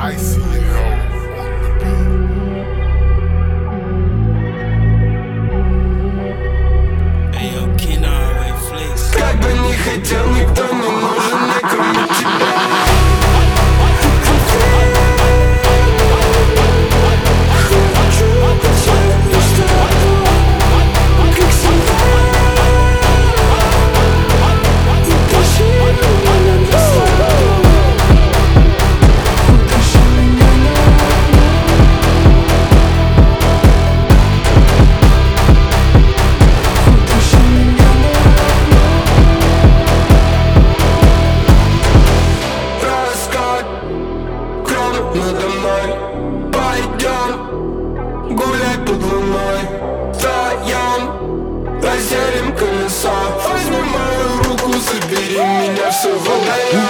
Как бы не хотел, никто не нужен мне, кроме тебя. Надо мной пойдем гулять под луной, вдвоем разделим колеса. Возьми мою руку, забери меня, все выдаем.